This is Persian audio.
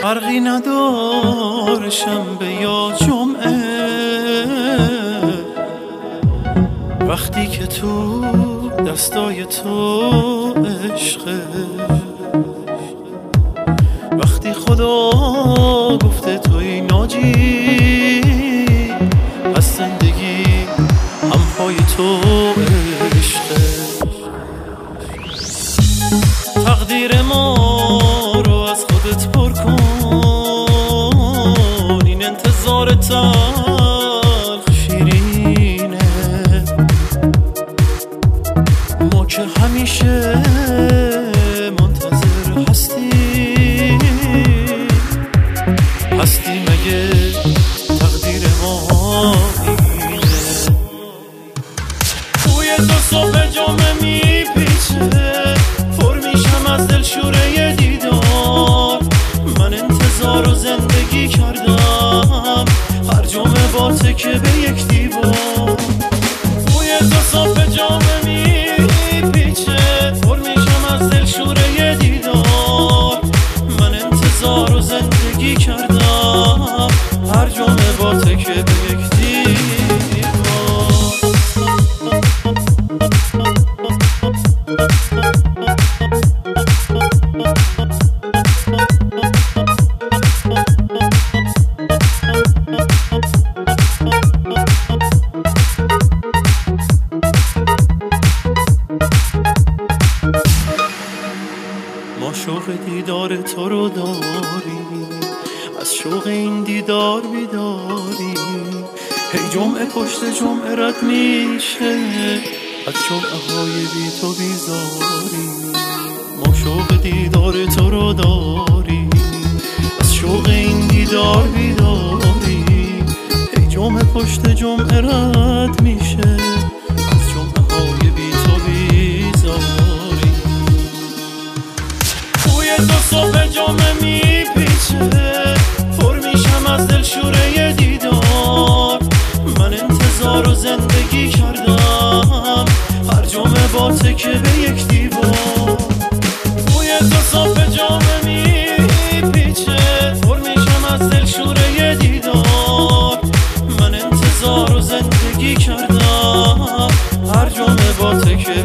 فرقی نداره شنبه یا جمعه، وقتی که تو دستای تو عشقه، وقتی خدا گفته توی ناجی از زندگی هم پای تو عشقه. تقدیر ما رو از خودت پر کن، این انتظار تلخ شیرینه، ما که همیشه منتظر هستی مگه تقدیر ما اینه؟ توی تو صبح جمعه میپیچه، پر میشم از دلشوره دیدار، من انتظار و زندگی کردم هر جمعه با تکه به یک دیوار. توی تو صبح جمعه میپیچه، پر میشم از دلشوره دیدار، من انتظار و زندگی کردم هر جمعه با تکه به یک دیوار. ما شوق دیدار تو رو داریم، از شوق این دیدار بیداریم، هی جمعه پشت جمعه رد میشه، از جمعه های بی تو بیزاریم. ما شوق دیدار تو رو داریم، از شوق این دیدار بیداریم، هی جمعه پشت جمعه رد میشه، از جمعه های بی تو بیزاریم. توی تو صبح جمعه میپیچه، پر میشم از دلشوره دیدار، من انتظار و زندگی کردم هر جمعه با تکه به یک دیوار. توی تو صبح جمعه میپیچه، پر میشم از دلشوره دیدار، من انتظار و زندگی کردم هر جمعه با تکه